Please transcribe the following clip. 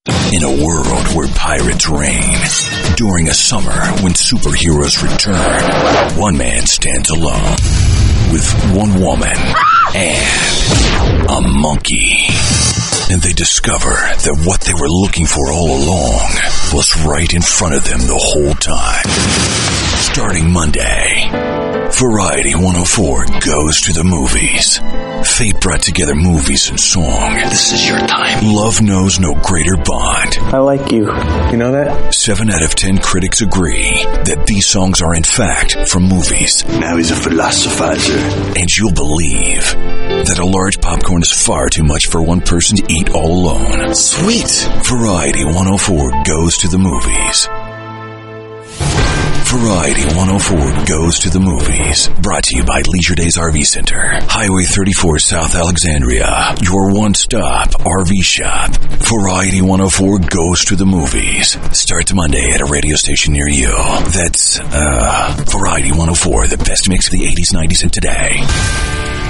In a world where pirates reign, during a summer when superheroes return, one man stands alone with one woman and a monkey. And they discover that what they were looking for all along was right in front of them the whole time. Starting Monday, Variety 104 goes to the movies. Fate brought together movies and song. This is your time. Love knows no greater bond. I like you. You know that? 7 out of 10 critics agree that these songs are in fact from movies. Now he's a philosophizer. And you'll believe that a large popcorn is far too much for one person to eat all alone. Sweet. Variety 104 goes to the movies. Variety 104 goes to the movies. Brought to you by Leisure Days RV Center. Highway 34 South Alexandria. Your one-stop RV shop. Variety 104 goes to the movies. Starts Monday at a radio station near you. That's, Variety 104, the best mix of the 80s, 90s, and today.